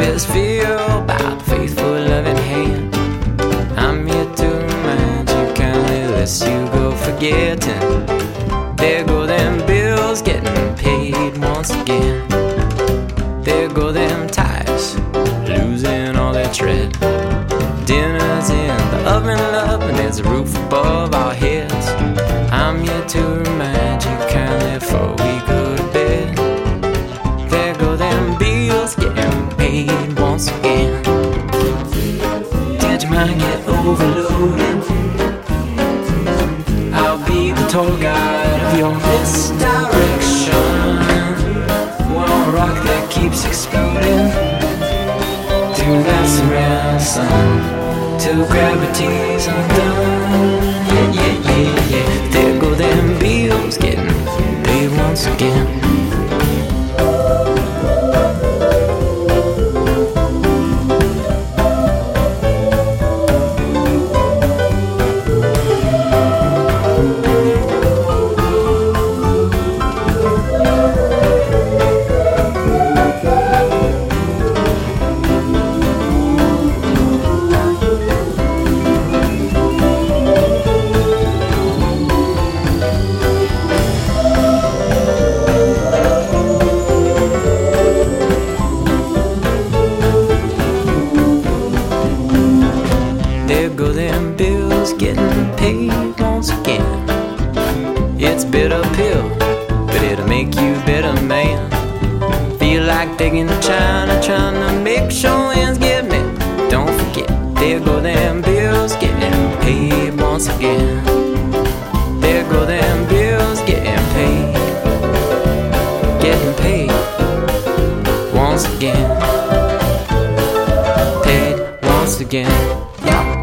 best feel by the faithful loving hand. I'm here to remind you kindly lest you go forgetting. There go them bills getting paid once again. There go them tires losing all their tread. Dinner's in the oven, love, and there's a roof above our heads. I'm here to remind you kindly before we go to bed. There go them bills getting paid once again. Did your mind get overloaded? I'll be the tour guide of your misdirection. One rock that keeps exploding. Do that surround sun till gravity's undone. Yeah, yeah, yeah, yeah. There go them bills getting paid once again. There go them bills getting paid once again. It's bitter pill, but it'll make you better man. Feel like digging in China, trying to make sure ends get met. Don't forget, there go them bills getting paid once again. There go them bills getting paid once again. Paid once again. Yeah.